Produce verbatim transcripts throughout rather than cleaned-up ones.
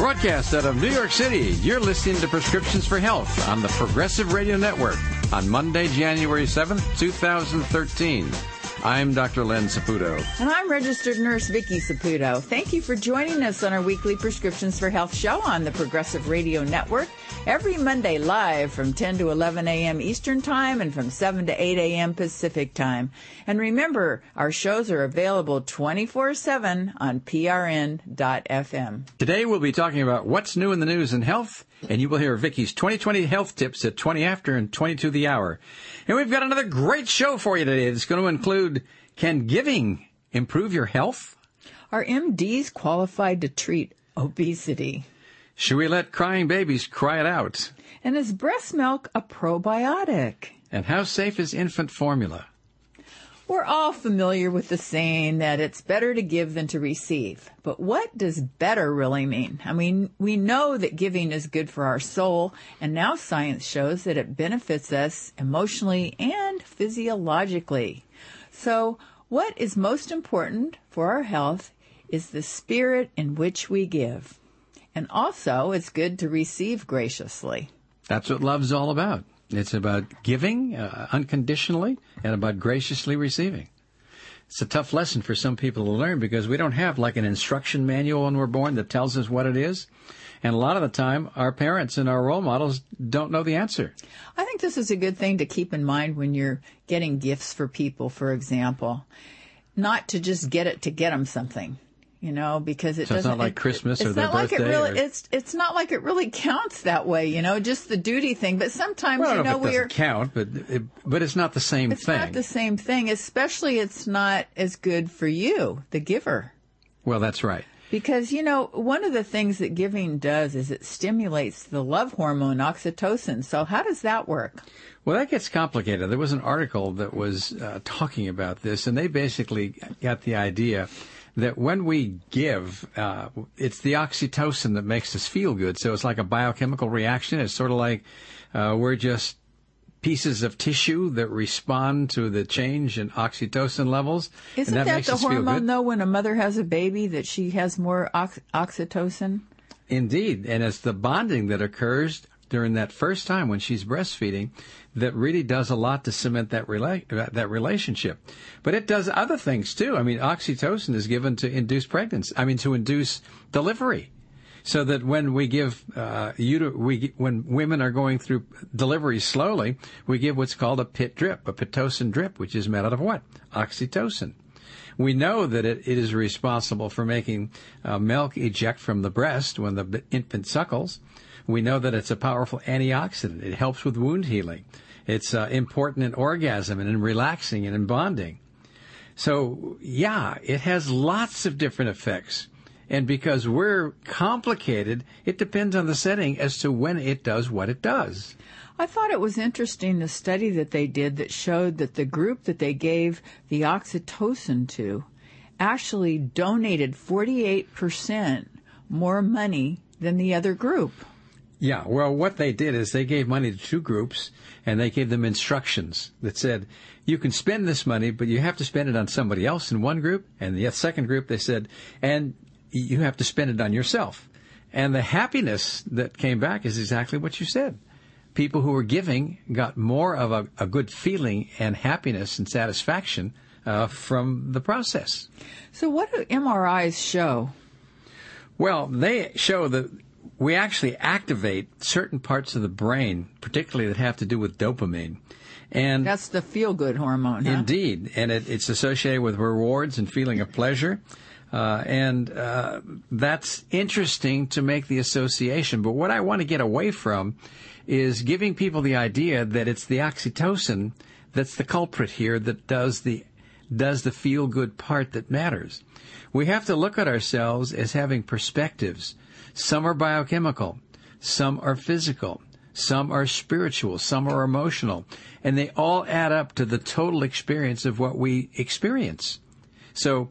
Broadcast out of New York City, you're listening to Prescriptions for Health on the Progressive Radio Network on Monday, January seventh, two thousand thirteen. I'm Doctor Len Saputo. And I'm registered nurse Vicki Saputo. Thank you for joining us on our weekly Prescriptions for Health show on the Progressive Radio Network. Every Monday live from ten to eleven a.m. Eastern Time and from seven to eight a.m. Pacific Time. And remember, our shows are available twenty-four seven on P R N dot F M. Today we'll be talking about what's new in the news in health, and you will hear Vicki's twenty twenty health tips at twenty after and twenty-two the hour. And we've got another great show for you today. It's going to include, can giving improve your health? Are M Ds qualified to treat obesity? Should we let crying babies cry it out? And is breast milk a probiotic? And how safe is infant formula? We're all familiar with the saying that it's better to give than to receive. But what does better really mean? I mean, we know that giving is good for our soul, and now science shows that it benefits us emotionally and physiologically. So what is most important for our health is the spirit in which we give. And also, it's good to receive graciously. That's what love's all about. It's about giving uh, unconditionally and about graciously receiving. It's a tough lesson for some people to learn because we don't have like an instruction manual when we're born that tells us what it is. And a lot of the time, our parents and our role models don't know the answer. I think this is a good thing to keep in mind when you're getting gifts for people, for example. Not to just get it to get them something. You know, because it so doesn't. It's not like it, Christmas it's or their not like birthday. It really, or... It's it's not like it really counts that way. You know, just the duty thing. But sometimes well, I you don't know know if it we're doesn't count, but it, but it's not the same it's thing. It's not the same thing. Especially, it's not as good for you, the giver. Well, that's right. Because you know, one of the things that giving does is it stimulates the love hormone oxytocin. So how does that work? Well, that gets complicated. There was an article that was uh, talking about this, and they basically got the idea that when we give, uh, it's the oxytocin that makes us feel good. So it's like a biochemical reaction. It's sort of like uh, we're just pieces of tissue that respond to the change in oxytocin levels. Isn't and that, that makes the us feel hormone, good. though, when a mother has a baby, that she has more ox- oxytocin? Indeed. And it's the bonding that occurs during that first time when she's breastfeeding that really does a lot to cement that rela- that relationship. But it does other things, too. I mean, oxytocin is given to induce pregnancy. I mean, to induce delivery. So that when we give, uh, uter- we, when women are going through delivery slowly, we give what's called a pit drip, a Pitocin drip, which is made out of what? Oxytocin. We know that it, it is responsible for making uh, milk eject from the breast when the infant suckles. We know that it's a powerful antioxidant. It helps with wound healing. It's uh, important in orgasm and in relaxing and in bonding. So, yeah, it has lots of different effects. And because we're complicated, it depends on the setting as to when it does what it does. I thought it was interesting, the study that they did that showed that the group that they gave the oxytocin to actually donated forty-eight percent more money than the other group. Yeah, well, what they did is they gave money to two groups, and they gave them instructions that said, you can spend this money, but you have to spend it on somebody else in one group. And the second group, they said, and you have to spend it on yourself. And the happiness that came back is exactly what you said. People who were giving got more of a, a good feeling and happiness and satisfaction uh, from the process. So what do M R Is show? Well, they show that we actually activate certain parts of the brain, particularly that have to do with dopamine. And that's the feel-good hormone, huh? Indeed. And it, it's associated with rewards and feeling of pleasure. Uh, and uh, that's interesting to make the association. But what I want to get away from is giving people the idea that it's the oxytocin that's the culprit here that does the does the feel-good part that matters. We have to look at ourselves as having perspectives. Some are biochemical, some are physical, some are spiritual, some are emotional, and they all add up to the total experience of what we experience. So,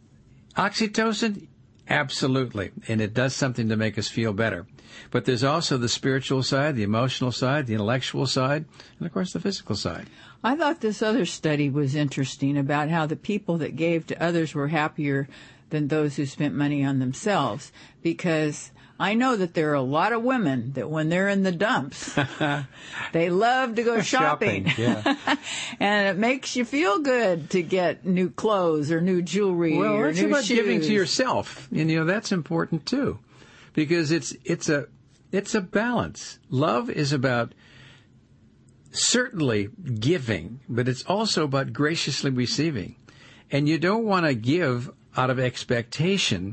oxytocin, absolutely, and it does something to make us feel better. But there's also the spiritual side, the emotional side, the intellectual side, and of course the physical side. I thought this other study was interesting about how the people that gave to others were happier than those who spent money on themselves, because I know that there are a lot of women that when they're in the dumps, they love to go shopping. shopping yeah. And it makes you feel good to get new clothes or new jewelry well, or it's new about shoes. giving to yourself. And, you know, that's important, too, because it's it's a it's a balance. Love is about certainly giving, but it's also about graciously receiving. And you don't want to give out of expectation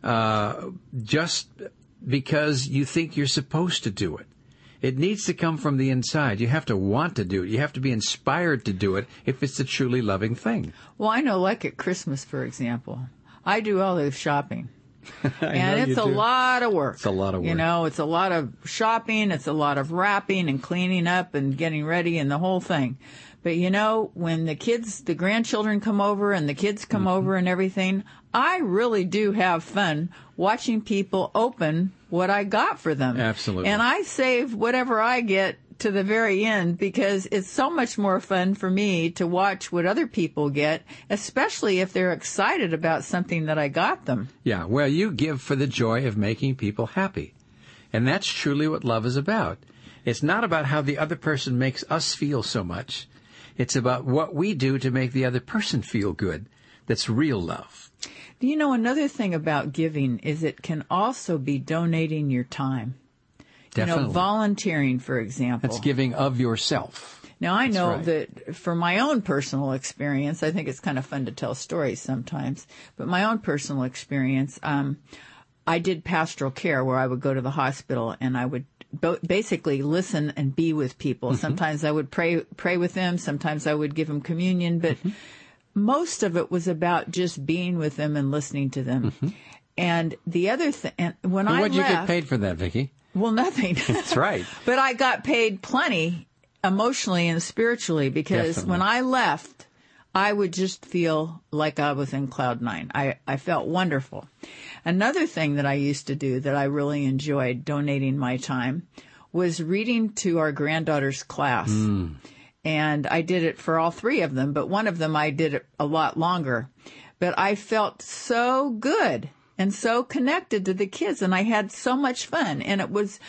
uh, just because you think you're supposed to do it. It needs to come from the inside. You have to want to do it. You have to be inspired to do it if it's a truly loving thing. Well, I know, like at Christmas, for example, I do all the shopping. and know it's a do. lot of work. It's a lot of work. You know, it's a lot of shopping, it's a lot of wrapping and cleaning up and getting ready and the whole thing. But, you know, when the kids, the grandchildren come over and the kids come mm-hmm. over and everything, I really do have fun watching people open what I got for them. Absolutely. And I save whatever I get to the very end because it's so much more fun for me to watch what other people get, especially if they're excited about something that I got them. Yeah, well, you give for the joy of making people happy. And that's truly what love is about. It's not about how the other person makes us feel so much. It's about what we do to make the other person feel good. That's real love. You know, another thing about giving is it can also be donating your time. Definitely. You know, volunteering, for example. That's giving of yourself. Now, I That's know right. that from my own personal experience, I think it's kind of fun to tell stories sometimes, but my own personal experience, um, I did pastoral care where I would go to the hospital and I would bo- basically listen and be with people. Mm-hmm. Sometimes I would pray pray with them. Sometimes I would give them communion, but mm-hmm. most of it was about just being with them and listening to them. Mm-hmm. And the other thing, and when and I what'd left, you get paid for that, Vicki? Well, nothing. That's right. But I got paid plenty emotionally and spiritually because Definitely. when I left, I would just feel like I was in cloud nine. I, I felt wonderful. Another thing that I used to do that I really enjoyed donating my time was reading to our granddaughter's class. Mm. And I did it for all three of them, but one of them I did it a lot longer. But I felt so good and so connected to the kids, and I had so much fun. And it was,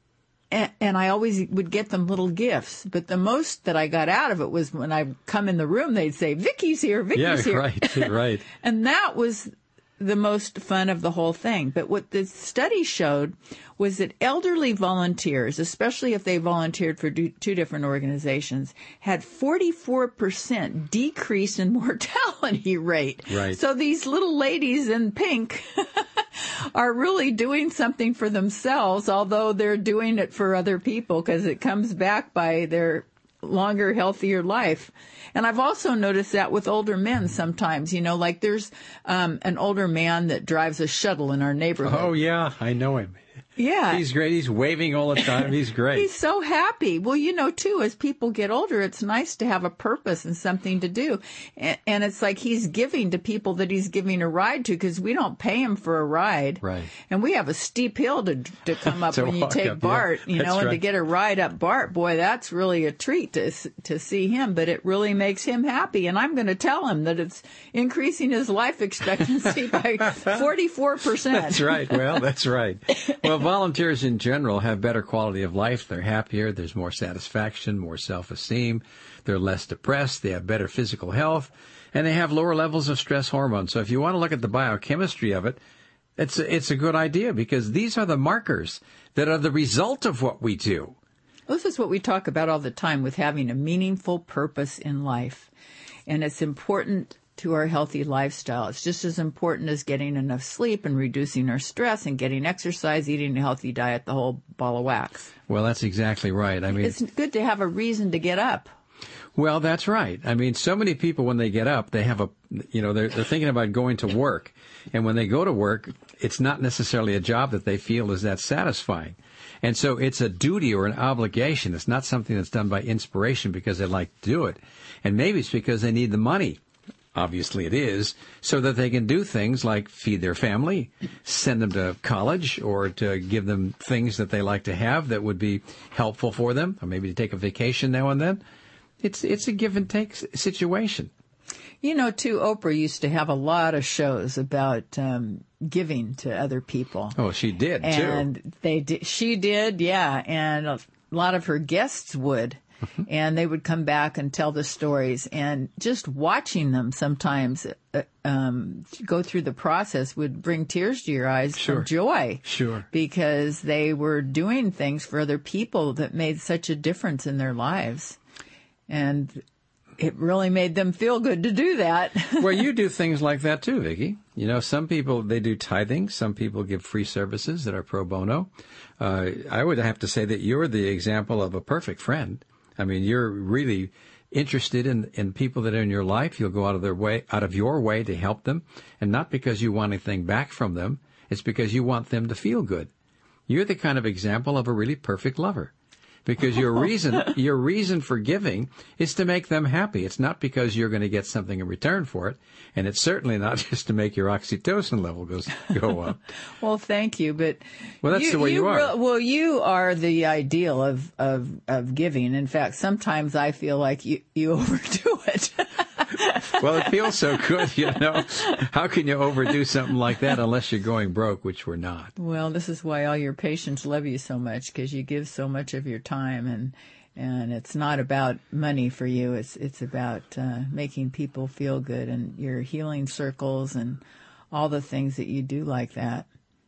and, and I always would get them little gifts. But the most that I got out of it was when I come in the room, they'd say, "Vicky's here, Vicky's yeah, here." right, right. And that was the most fun of the whole thing. But what the study showed was that elderly volunteers, especially if they volunteered for do, two different organizations, had forty-four percent decrease in mortality rate. Right. So these little ladies in pink are really doing something for themselves, although they're doing it for other people because it comes back by their longer, healthier life. And I've also noticed that with older men sometimes, you know, like there's um, an older man that drives a shuttle in our neighborhood. Oh, yeah, I know him. Yeah. He's great. He's waving all the time. He's great. He's so happy. Well, you know, too, as people get older, it's nice to have a purpose and something to do. And, and it's like he's giving to people that he's giving a ride to because we don't pay him for a ride. Right. And we have a steep hill to to come up to when you take up, Bart, yeah. you know, That's and right. to get a ride up Bart, boy, that's really a treat to to see him. But it really makes him happy. And I'm going to tell him that it's increasing his life expectancy by forty-four percent. That's right. Well, that's right. Well, volunteers in general have better quality of life. They're happier. There's more satisfaction, more self-esteem. They're less depressed. They have better physical health, and they have lower levels of stress hormones. So if you want to look at the biochemistry of it, it's a, it's a good idea because these are the markers that are the result of what we do. This is what we talk about all the time with having a meaningful purpose in life. And it's important to our healthy lifestyle. It's just as important as getting enough sleep and reducing our stress and getting exercise, eating a healthy diet, the whole ball of wax. Well, that's exactly right. I mean, it's good to have a reason to get up. Well, that's right. I mean, so many people, when they get up, they have a, you know, they're, they're thinking about going to work. And when they go to work, it's not necessarily a job that they feel is that satisfying. And so it's a duty or an obligation. It's not something that's done by inspiration because they like to do it. And maybe it's because they need the money. Obviously it is, so that they can do things like feed their family, send them to college, or to give them things that they like to have that would be helpful for them, or maybe to take a vacation now and then. It's it's a give and take situation. You know, too, Oprah used to have a lot of shows about um, giving to other people. Oh, she did, too. And they did, she did, yeah. And a lot of her guests would. And they would come back and tell the stories. And just watching them sometimes uh, um, go through the process would bring tears to your eyes Sure. of joy. Sure. Because they were doing things for other people that made such a difference in their lives. And it really made them feel good to do that. Well, you do things like that too, Vicki. You know, some people, they do tithing. Some people give free services that are pro bono. Uh, I would have to say that you're the example of a perfect friend. I mean, you're really interested in, in people that are in your life. You'll go out of their way, out of your way to help them. And not because you want anything back from them. It's because you want them to feel good. You're the kind of example of a really perfect lover. Because your reason, your reason for giving is to make them happy. It's not because you're going to get something in return for it. And it's certainly not just to make your oxytocin level goes, go up. Well, thank you. But well, that's you, the way you, you are. Re- well, you are the ideal of, of, of giving. In fact, sometimes I feel like you, you overdo it. Well, it feels so good, you know. How can you overdo something like that unless you're going broke, which we're not? Well, this is why all your patients love you so much, because you give so much of your time, and and it's not about money for you. It's it's about uh, making people feel good, and your healing circles and all the things that you do like that.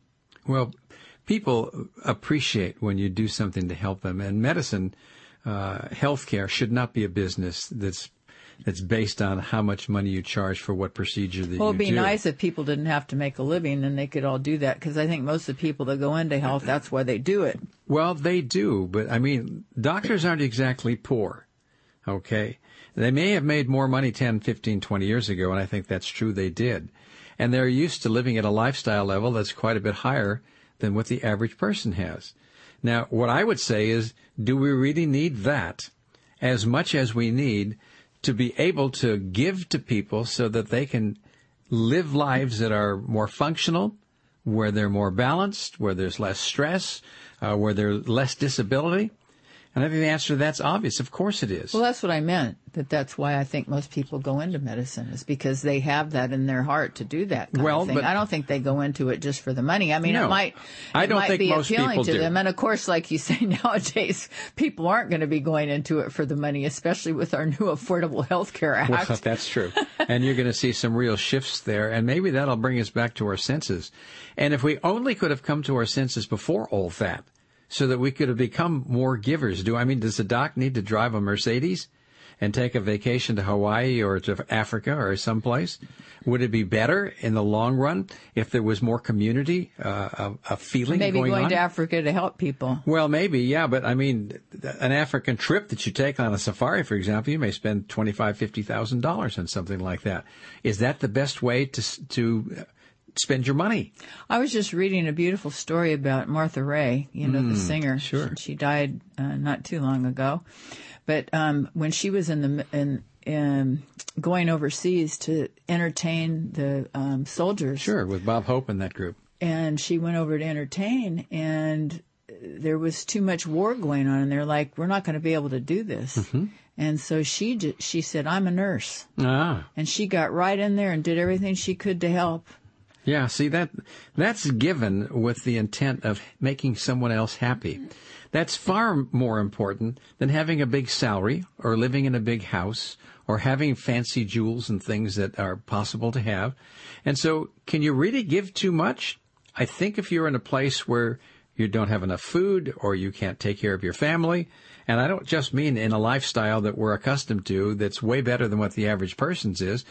Well, people appreciate when you do something to help them, and medicine, uh, healthcare should not be a business that's It's based on how much money you charge for what procedure that you do. Well, it'd be nice if people didn't have to make a living and they could all do that, because I think most of the people that go into health, that's why they do it. Well, they do, but I mean, doctors aren't exactly poor, okay? They may have made more money ten, fifteen, twenty years ago, and I think that's true, they did. And they're used to living at a lifestyle level that's quite a bit higher than what the average person has. Now, what I would say is, do we really need that as much as we need to be able to give to people so that they can live lives that are more functional, where they're more balanced, where there's less stress, uh, where there's less disability? And I think the answer to that's obvious. Of course it is. Well, that's what I meant, that that's why I think most people go into medicine, is because they have that in their heart to do that kind well, of thing. But, I don't think they go into it just for the money. I mean, no, it might, I it don't might think be most appealing people to do. them. And of course, like you say, nowadays, people aren't going to be going into it for the money, especially with our new Affordable Health Care Act. Well, that's true. And you're going to see some real shifts there, and maybe that'll bring us back to our senses. And if we only could have come to our senses before all that, so that we could have become more givers. Do I mean, does the doc need to drive a Mercedes and take a vacation to Hawaii or to Africa or someplace? Would it be better in the long run if there was more community, uh, a, a feeling Maybe going, going on? to Africa to help people. Well, maybe, yeah, but I mean, an African trip that you take on a safari, for example, you may spend twenty-five thousand dollars, fifty thousand dollars on something like that. Is that the best way to to spend your money? I was just reading a beautiful story about Martha Ray, you know, mm, the singer. Sure. She, she died uh, not too long ago. But um, when she was in the in, in going overseas to entertain the um, soldiers. Sure, with Bob Hope and that group. And she went over to entertain, and there was too much war going on, and they're like, we're not going to be able to do this. Mm-hmm. And so she j- she said, I'm a nurse. Ah. And she got right in there and did everything she could to help. Yeah, see, that that's given with the intent of making someone else happy. That's far more important than having a big salary or living in a big house or having fancy jewels and things that are possible to have. And so, can you really give too much? I think if you're in a place where you don't have enough food or you can't take care of your family, and I don't just mean in a lifestyle that we're accustomed to that's way better than what the average person's is,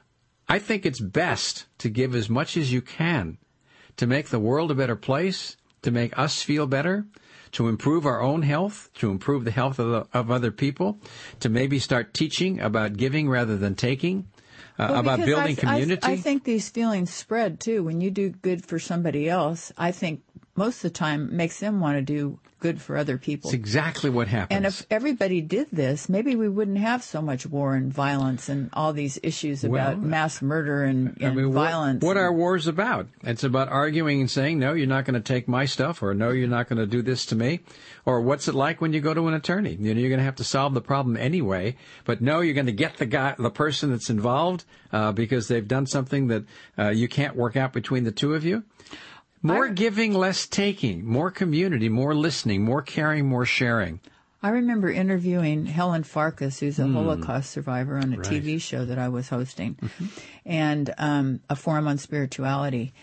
I think it's best to give as much as you can to make the world a better place, to make us feel better, to improve our own health, to improve the health of, the, of other people, to maybe start teaching about giving rather than taking, uh, well, about building I, community. I, I think these feelings spread, too. When you do good for somebody else, I think most of the time makes them want to do good for other people. It's exactly what happens. And if everybody did this, maybe we wouldn't have so much war and violence and all these issues about well, mass murder and, and I mean, What, violence. what are wars about? It's about arguing and saying, no, you're not going to take my stuff, or no, you're not going to do this to me. Or what's it like when you go to an attorney? You know, you're going to have to solve the problem anyway, but no, you're going to get the guy, the person that's involved, uh, because they've done something that uh, you can't work out between the two of you. More I, giving, less taking, more community, more listening, more caring, more sharing. I remember interviewing Helen Farkas, who's a mm. Holocaust survivor, on a right. T V show that I was hosting, mm-hmm. and um, a forum on spirituality.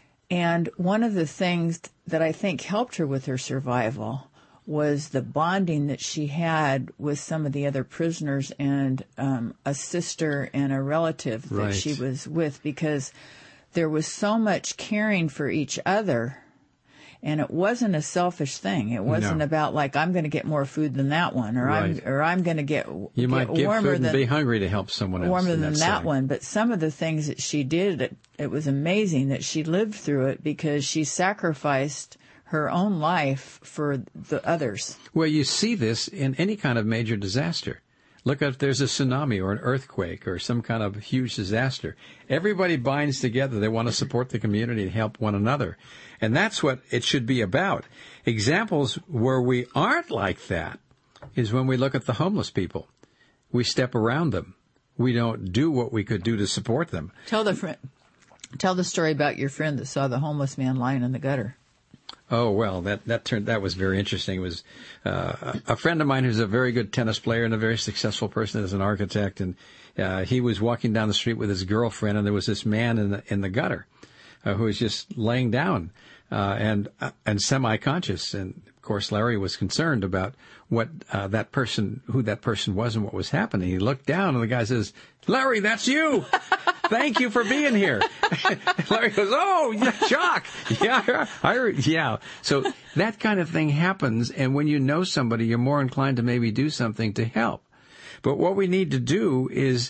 And one of the things that I think helped her with her survival was the bonding that she had with some of the other prisoners and um, a sister and a relative that right. she was with, because there was so much caring for each other, and it wasn't a selfish thing. It wasn't no. about like, I'm going to get more food than that one, or right. I'm or I'm going to get you get might give warmer food and than, be hungry to help someone else. Warmer than that, that setting. one. But some of the things that she did, it, it was amazing that she lived through it, because she sacrificed her own life for the others. Well, you see this in any kind of major disaster. Look at if there's a tsunami or an earthquake or some kind of huge disaster. Everybody binds together. They want to support the community and help one another. And that's what it should be about. Examples where we aren't like that is when we look at the homeless people. We step around them. We don't do what we could do to support them. Tell the friend, tell the story about your friend that saw the homeless man lying in the gutter. Oh, well, that, that turned, that was very interesting. It was, uh, a friend of mine who's a very good tennis player and a very successful person as an architect. And, uh, he was walking down the street with his girlfriend, and there was this man in the, in the gutter, uh, who was just laying down, uh, and, uh, and semi-conscious. And of course, Larry was concerned about what, uh, that person, who that person was and what was happening. He looked down and the guy says, "Larry, that's you. Thank you for being here." Larry goes, "Oh, yeah, shock. Yeah, I, yeah." So that kind of thing happens, and when you know somebody, you're more inclined to maybe do something to help. But what we need to do is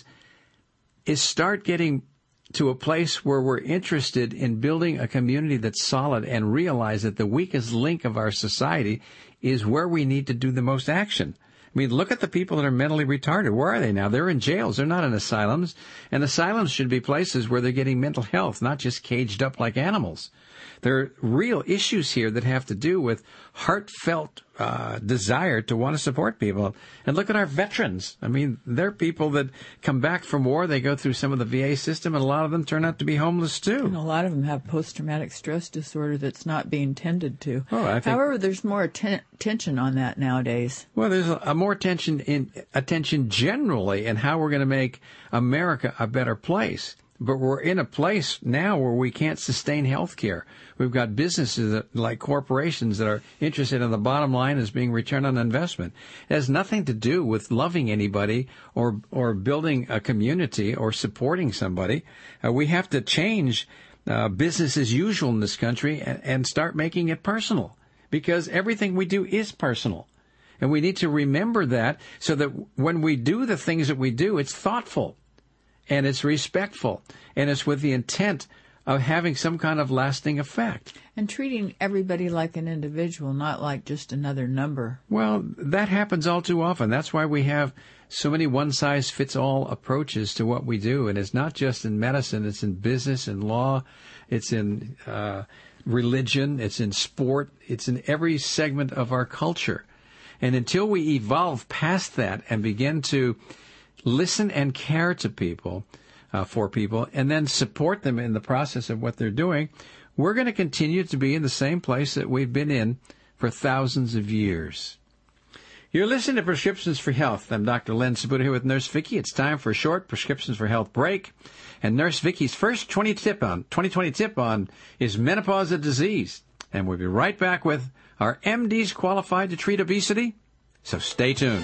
is start getting to a place where we're interested in building a community that's solid, and realize that the weakest link of our society is where we need to do the most action. I mean, look at the people that are mentally retarded. Where are they now? They're in jails. They're not in asylums. And asylums should be places where they're getting mental health, not just caged up like animals. There are real issues here that have to do with heartfelt uh, desire to want to support people. And look at our veterans. I mean, they're people that come back from war. They go through some of the V A system, and a lot of them turn out to be homeless, too. And a lot of them have post-traumatic stress disorder that's not being tended to. Oh, I think, However, there's more atten- attention on that nowadays. Well, there's a, a more attention in attention generally in how we're going to make America a better place. But we're in a place now where we can't sustain health care. We've got businesses that, like corporations, that are interested in the bottom line as being return on investment. It has nothing to do with loving anybody or or building a community or supporting somebody. Uh, we have to change uh, business as usual in this country and, and start making it personal, because everything we do is personal. And we need to remember that, so that when we do the things that we do, it's thoughtful. And it's respectful, and it's with the intent of having some kind of lasting effect. And treating everybody like an individual, not like just another number. Well, that happens all too often. That's why we have so many one-size-fits-all approaches to what we do. And it's not just in medicine. It's in business and law. It's in uh, religion. It's in sport. It's in every segment of our culture. And until we evolve past that and begin to listen and care to people, uh, for people, and then support them in the process of what they're doing, we're going to continue to be in the same place that we've been in for thousands of years. You're listening to Prescriptions for Health. I'm Doctor Len Sabuto here with Nurse Vicki. It's time for a short Prescriptions for Health break. And Nurse Vicki's first twenty tip on twenty twenty tip on is menopause a disease. And we'll be right back with our M Ds qualified to treat obesity. So stay tuned.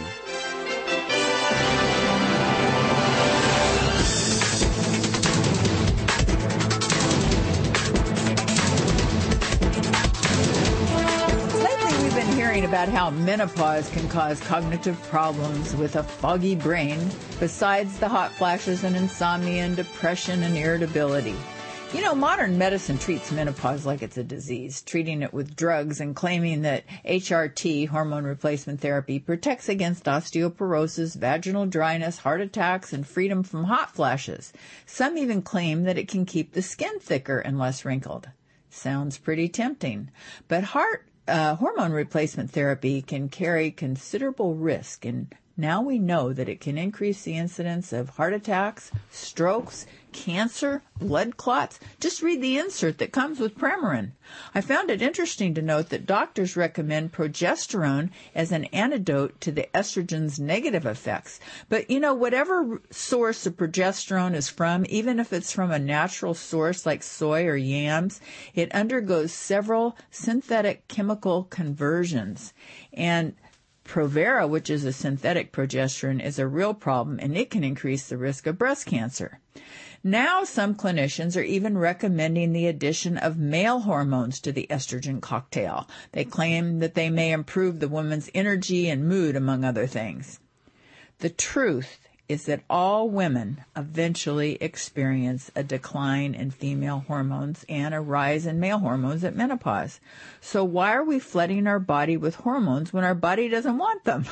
About how menopause can cause cognitive problems with a foggy brain, besides the hot flashes and insomnia and depression and irritability. You know, modern medicine treats menopause like it's a disease, treating it with drugs and claiming that H R T, hormone replacement therapy, protects against osteoporosis, vaginal dryness, heart attacks, and freedom from hot flashes. Some even claim that it can keep the skin thicker and less wrinkled. Sounds pretty tempting. But heart uh, hormone replacement therapy can carry considerable risk, and now we know that it can increase the incidence of heart attacks, strokes, cancer, blood clots. Just read the insert that comes with Premarin. I found it interesting to note that doctors recommend progesterone as an antidote to the estrogen's negative effects. But, you know, whatever source of progesterone is from, even if it's from a natural source like soy or yams, it undergoes several synthetic chemical conversions. And Provera, which is a synthetic progesterone, is a real problem, and it can increase the risk of breast cancer. Now some clinicians are even recommending the addition of male hormones to the estrogen cocktail. They claim that they may improve the woman's energy and mood, among other things. The truth is that all women eventually experience a decline in female hormones and a rise in male hormones at menopause. So why are we flooding our body with hormones when our body doesn't want them?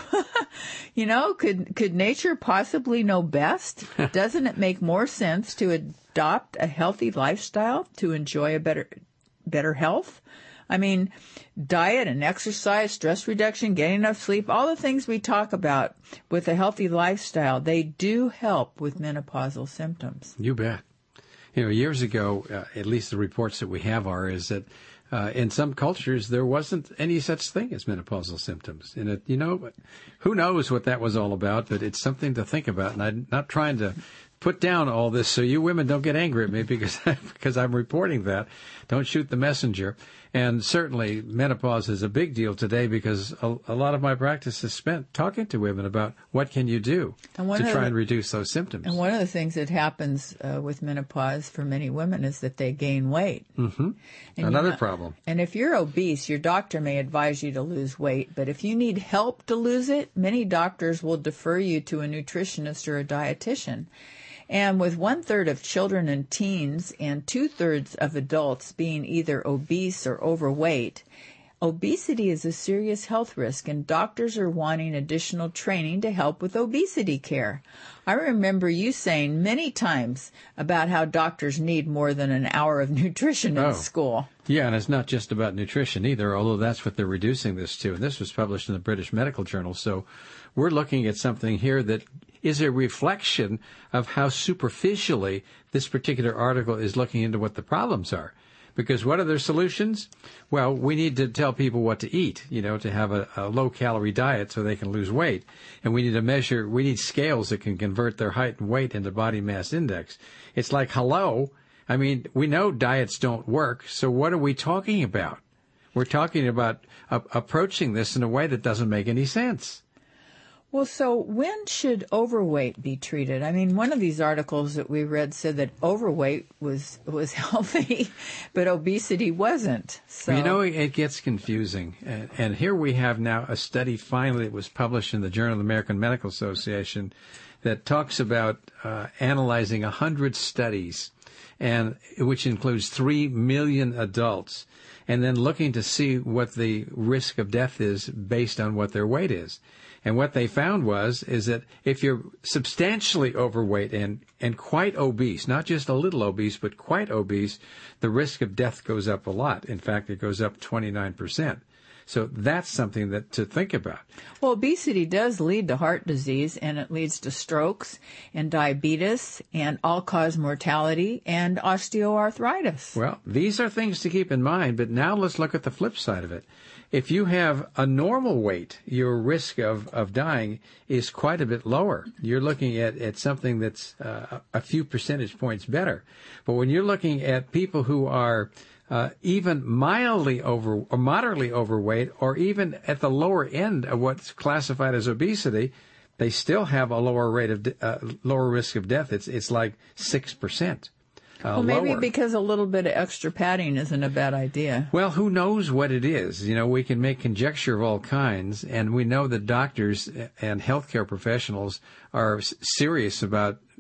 You know, could could nature possibly know best? Doesn't it make more sense to adopt a healthy lifestyle to enjoy a better better health? I mean, diet and exercise, stress reduction, getting enough sleep, all the things we talk about with a healthy lifestyle, they do help with menopausal symptoms. You bet. You know, years ago, uh, at least the reports that we have are, is that uh, in some cultures there wasn't any such thing as menopausal symptoms. And, it, you know, who knows what that was all about, but it's something to think about. And I'm not trying to put down all this so you women don't get angry at me because because I'm reporting that. Don't shoot the messenger. And certainly menopause is a big deal today because a, a lot of my practice is spent talking to women about what can you do to try the, and reduce those symptoms. And one of the things that happens uh, with menopause for many women is that they gain weight. Mm-hmm. And Another know, problem. And if you're obese, your doctor may advise you to lose weight. But if you need help to lose it, many doctors will defer you to a nutritionist or a dietitian. And with one-third of children and teens and two-thirds of adults being either obese or overweight, obesity is a serious health risk, and doctors are wanting additional training to help with obesity care. I remember you saying many times about how doctors need more than an hour of nutrition in oh. school. Yeah, and it's not just about nutrition either, although that's what they're reducing this to. And this was published in the British Medical Journal, so we're looking at something here that is a reflection of how superficially this particular article is looking into what the problems are. Because what are their solutions? Well, we need to tell people what to eat, you know, to have a, a low-calorie diet so they can lose weight. And we need to measure, we need scales that can convert their height and weight into body mass index. It's like, hello, I mean, we know diets don't work, so what are we talking about? We're talking about uh, approaching this in a way that doesn't make any sense. Well, so when should overweight be treated? I mean, one of these articles that we read said that overweight was was healthy, but obesity wasn't. So You know, it gets confusing. And, and here we have now a study finally that was published in the Journal of the American Medical Association that talks about uh, analyzing one hundred studies, and which includes three million adults, and then looking to see what the risk of death is based on what their weight is. And what they found was, is that if you're substantially overweight and, and quite obese, not just a little obese, but quite obese, the risk of death goes up a lot. In fact, it goes up twenty-nine percent. So that's something that to think about. Well, obesity does lead to heart disease, and it leads to strokes and diabetes and all-cause mortality and osteoarthritis. Well, these are things to keep in mind, but now let's look at the flip side of it. If you have a normal weight, your risk of, of dying is quite a bit lower. You're looking at, at something that's uh, a few percentage points better. But when you're looking at people who are uh, even mildly over or moderately overweight, or even at the lower end of what's classified as obesity, they still have a lower rate of de- uh, lower risk of death. It's it's like six percent. Uh, well, maybe lower. because a little bit of extra padding isn't a bad idea. Well, who knows what it is? You know, we can make conjecture of all kinds, and we know that doctors and healthcare professionals are serious about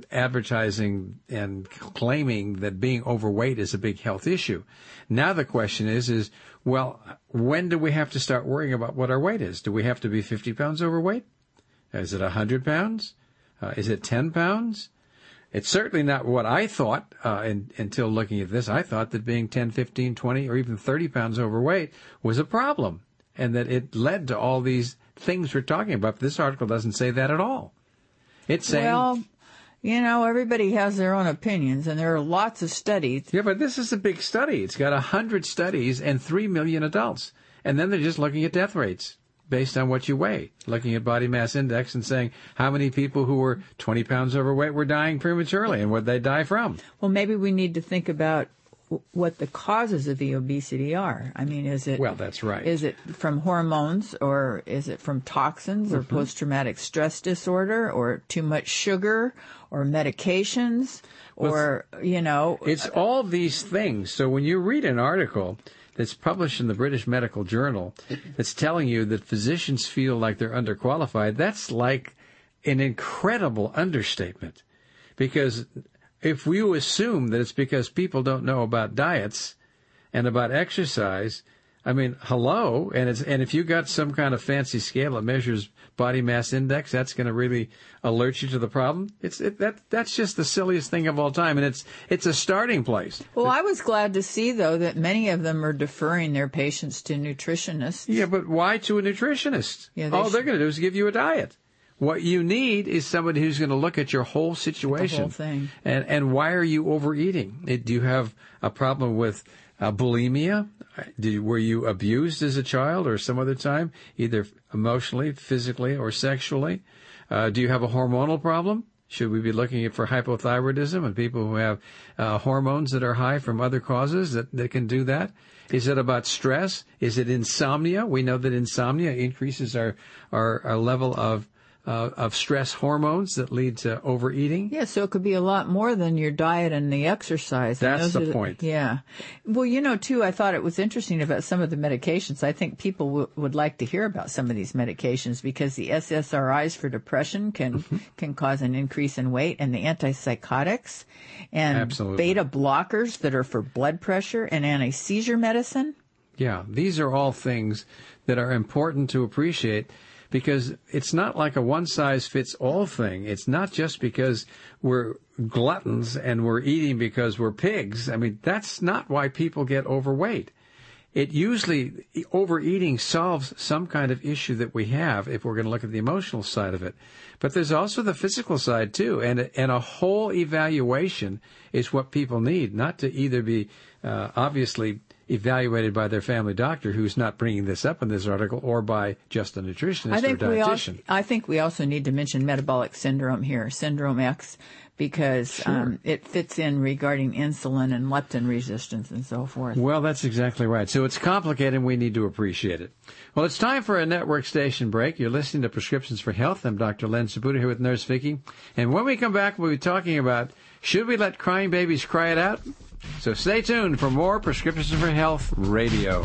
advertising and claiming that being overweight is a big health issue. Now the question is, is, well, when do we have to start worrying about what our weight is? Do we have to be fifty pounds overweight? Is it one hundred pounds? Uh, is it ten pounds? It's certainly not what I thought uh, in, until looking at this. I thought that being ten, fifteen, twenty, or even thirty pounds overweight was a problem, and that it led to all these things we're talking about. But this article doesn't say that at all. It's saying... Well, you know, everybody has their own opinions, and there are lots of studies. Yeah, but this is a big study. It's got one hundred studies and three million adults. And then they're just looking at death rates based on what you weigh, looking at body mass index and saying how many people who were twenty pounds overweight were dying prematurely and what they die from. Well, maybe we need to think about what the causes of the obesity are. I mean, is it... Well, that's right. Is it from hormones, or is it from toxins, or mm-hmm. post-traumatic stress disorder, or too much sugar, or medications, or, well, you know... It's all these things. So when you read an article that's published in the British Medical Journal that's telling you that physicians feel like they're underqualified, that's like an incredible understatement. Because if we assume that it's because people don't know about diets and about exercise, I mean, hello, and it's and if you got some kind of fancy scale that measures body mass index, that's going to really alert you to the problem. It's it, that that's just the silliest thing of all time, and it's it's a starting place. Well, I was glad to see though that many of them are deferring their patients to nutritionists. Yeah, but why to a nutritionist? Yeah, they all should. They're going to do is give you a diet. What you need is somebody who's going to look at your whole situation. The whole thing. And and why are you overeating? It, do you have a problem with uh, bulimia? Did, were you abused as a child or some other time, either emotionally, physically, or sexually? Uh, do you have a hormonal problem? Should we be looking for hypothyroidism and people who have uh, hormones that are high from other causes that, that can do that? Is it about stress? Is it insomnia? We know that insomnia increases our, our, our level of Uh, of stress hormones that lead to overeating. Yeah, so it could be a lot more than your diet and the exercise. That's the the point. Yeah. Well, you know, too, I thought it was interesting about some of the medications. I think people w- would like to hear about some of these medications because the S S R Is for depression can mm-hmm. can cause an increase in weight, and the antipsychotics and Absolutely. beta blockers that are for blood pressure and anti-seizure medicine. Yeah, these are all things that are important to appreciate. Because it's not like a one-size-fits-all thing. It's not just because we're gluttons and we're eating because we're pigs. I mean, that's not why people get overweight. It usually, overeating solves some kind of issue that we have if we're going to look at the emotional side of it. But there's also the physical side, too. And, and a whole evaluation is what people need, not to either be uh, obviously evaluated by their family doctor, who's not bringing this up in this article, or by just a nutritionist I think or we dietitian. Also, I think we also need to mention metabolic syndrome here, Syndrome X, because Sure. um, it fits in regarding insulin and leptin resistance and so forth. Well, that's exactly right. So it's complicated, and we need to appreciate it. Well, it's time for a network station break. You're listening to Prescriptions for Health. I'm Doctor Len Saputo here with Nurse Vicki. And when we come back, we'll be talking about, should we let crying babies cry it out? So stay tuned for more Prescriptions for Health Radio.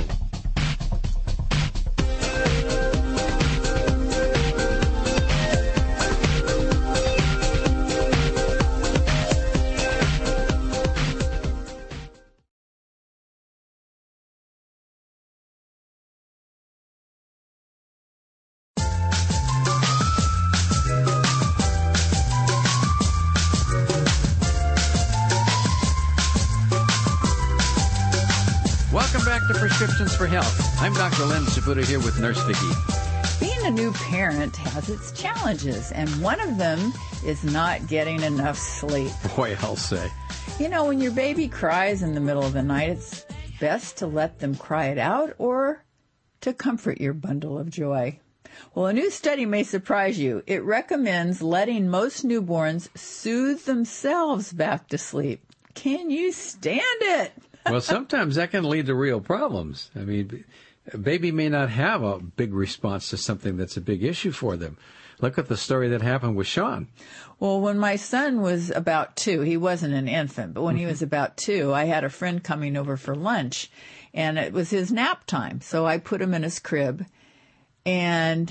Welcome back to Prescriptions for Health. I'm Doctor Len Saputo here with Nurse Vicki. Being a new parent has its challenges, and one of them is not getting enough sleep. Boy, I'll say. You know, when your baby cries in the middle of the night, it's best to let them cry it out or to comfort your bundle of joy. Well, a new study may surprise you. It recommends letting most newborns soothe themselves back to sleep. Can you stand it? Well, sometimes that can lead to real problems. I mean, a baby may not have a big response to something that's a big issue for them. Look at the story that happened with Sean. Well, when my son was about two, he wasn't an infant, but when mm-hmm. he was about two, I had a friend coming over for lunch, and it was his nap time. So I put him in his crib, and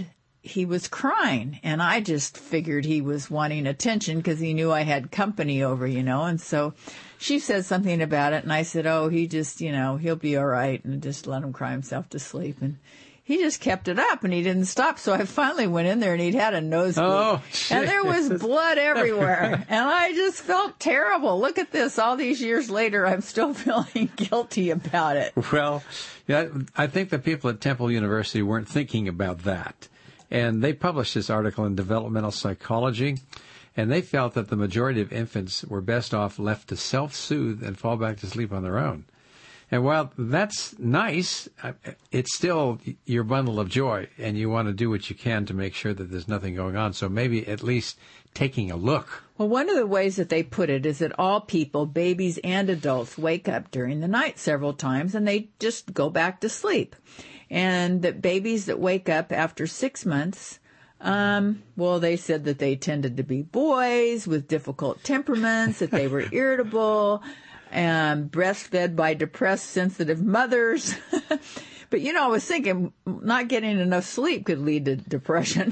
he was crying, and I just figured he was wanting attention because he knew I had company over, you know. And so she said something about it, and I said, oh, he just, you know, he'll be all right, and just let him cry himself to sleep. And he just kept it up, and he didn't stop. So I finally went in there, and he'd had a nosebleed. Oh, and there was blood everywhere. And I just felt terrible. Look at this. All these years later, I'm still feeling guilty about it. Well, yeah, I think the people at Temple University weren't thinking about that. And they published this article in Developmental Psychology, and they felt that the majority of infants were best off left to self-soothe and fall back to sleep on their own. And while that's nice, it's still your bundle of joy, and you want to do what you can to make sure that there's nothing going on. So maybe at least taking a look. Well, one of the ways that they put it is that all people, babies and adults, wake up during the night several times, and they just go back to sleep. And that babies that wake up after six months, um, well, they said that they tended to be boys with difficult temperaments, that they were irritable, and breastfed by depressed, sensitive mothers. But, you know, I was thinking not getting enough sleep could lead to depression.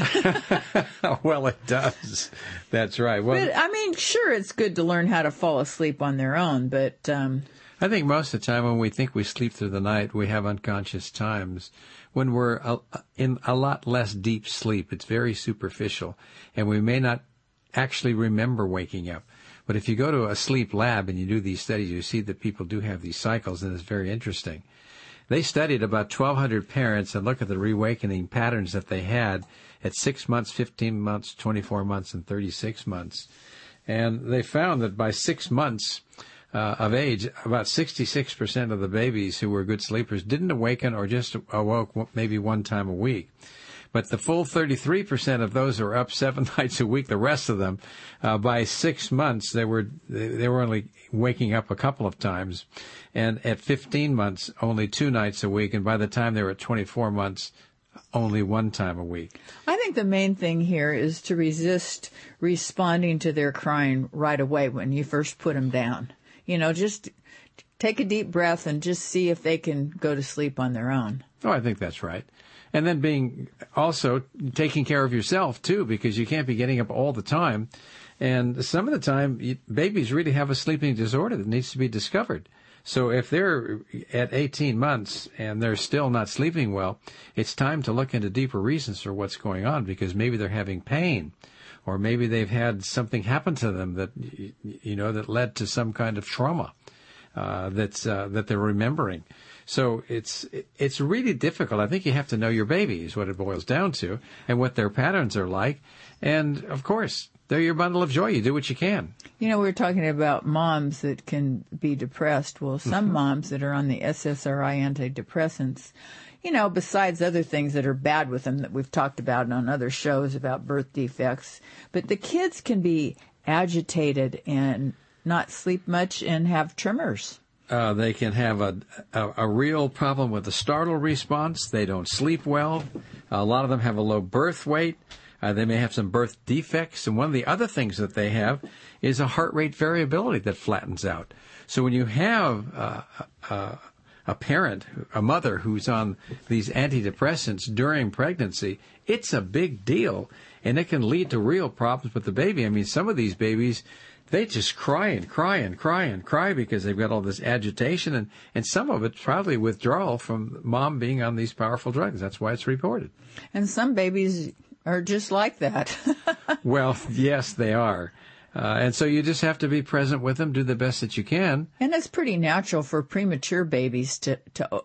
Well, it does. That's right. Well, but, I mean, sure, it's good to learn how to fall asleep on their own, but... Um, I think most of the time when we think we sleep through the night, we have unconscious times when we're in a lot less deep sleep. It's very superficial, and we may not actually remember waking up. But if you go to a sleep lab and you do these studies, you see that people do have these cycles, and it's very interesting. They studied about twelve hundred parents and looked at the reawakening patterns that they had at six months, fifteen months, twenty-four months, and thirty-six months. And they found that by six months uh, of age, about sixty-six percent of the babies who were good sleepers didn't awaken or just awoke maybe one time a week. But the full thirty-three percent of those who were up seven nights a week, the rest of them, uh, by six months, they were they were only waking up a couple of times. And at fifteen months, only two nights a week. And by the time they were at twenty-four months, only one time a week. I think the main thing here is to resist responding to their crying right away when you first put them down. You know, just take a deep breath and just see if they can go to sleep on their own. Oh, I think that's right. And then being also taking care of yourself, too, because you can't be getting up all the time. And some of the time, babies really have a sleeping disorder that needs to be discovered. So if they're at eighteen months and they're still not sleeping well, it's time to look into deeper reasons for what's going on, because maybe they're having pain, or maybe they've had something happen to them that, you know, that led to some kind of trauma uh, that's uh, that they're remembering. So it's it's really difficult. I think you have to know your baby is what it boils down to, and what their patterns are like. And, of course, they're your bundle of joy. You do what you can. You know, we were talking about moms that can be depressed. Well, some moms that are on the S S R I antidepressants, you know, besides other things that are bad with them that we've talked about on other shows about birth defects, but the kids can be agitated and not sleep much and have tremors. Uh, they can have a, a a real problem with the startle response. They don't sleep well. A lot of them have a low birth weight. Uh, they may have some birth defects. And one of the other things that they have is a heart rate variability that flattens out. So when you have uh, a, a parent, a mother who's on these antidepressants during pregnancy, it's a big deal. And it can lead to real problems with the baby. I mean, some of these babies, they just cry and cry and cry and cry because they've got all this agitation, and, and some of it's probably withdrawal from mom being on these powerful drugs. That's why it's reported. And some babies are just like that. Well, yes, they are. Uh, and so you just have to be present with them, do the best that you can. And it's pretty natural for premature babies to, to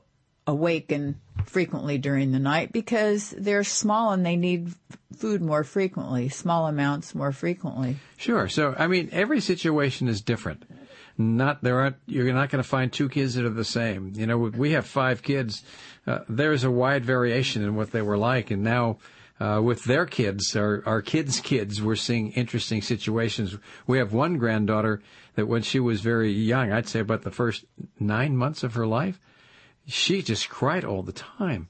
awaken frequently during the night because they're small and they need food more frequently, small amounts more frequently. Sure. So, I mean, every situation is different. Not there aren't you're not going to find two kids that are the same. You know, we have five kids. Uh, there's a wide variation in what they were like, and now uh, with their kids, our our kids' kids, we're seeing interesting situations. We have one granddaughter that when she was very young, I'd say about the first nine months of her life, she just cried all the time,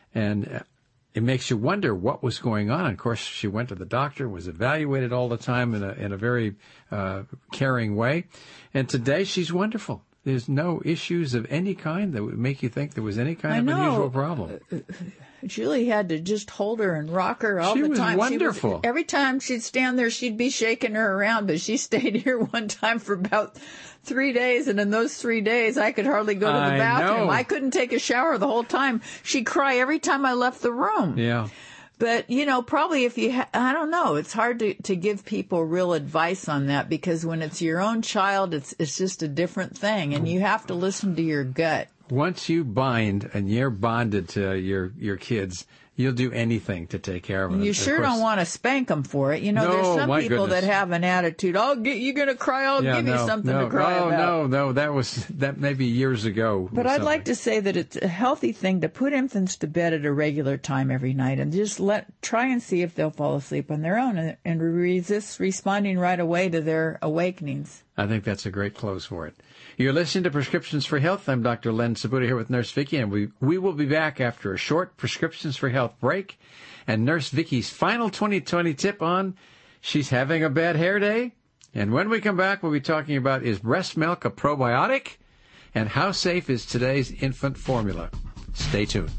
and it makes you wonder what was going on. And of course, she went to the doctor, was evaluated all the time in a in a very uh, caring way, and today she's wonderful. There's no issues of any kind that would make you think there was any kind I of know. unusual problem. Julie had to just hold her and rock her all She the was time. wonderful. She was, every time she'd stand there, she'd be shaking her around. But she stayed here one time for about three days, and in those three days, I could hardly go to the I bathroom. know. I couldn't take a shower the whole time. She'd cry every time I left the room. Yeah. But, you know, probably if you, ha- I don't know, it's hard to, to give people real advice on that, because when it's your own child, it's it's just a different thing, and you have to listen to your gut. Once you bind and you're bonded to your, your kids, you'll do anything to take care of them. You Of sure course- don't want to spank them for it. You know, No, there's some my people goodness. that have an attitude, oh, get, you're going to cry, I'll Yeah, give no, you something no, to cry no, about. No, no, that was, that maybe years ago. But or I'd something. like to say that it's a healthy thing to put infants to bed at a regular time every night and just let try and see if they'll fall asleep on their own and, and resist responding right away to their awakenings. I think that's a great close for it. You're listening to Prescriptions for Health. I'm Doctor Len Sabuda here with Nurse Vicky, and we, we will be back after a short Prescriptions for Health break and Nurse Vicky's final twenty twenty tip on she's having a bad hair day. And when we come back, we'll be talking about, is breast milk a probiotic? And how safe is today's infant formula? Stay tuned.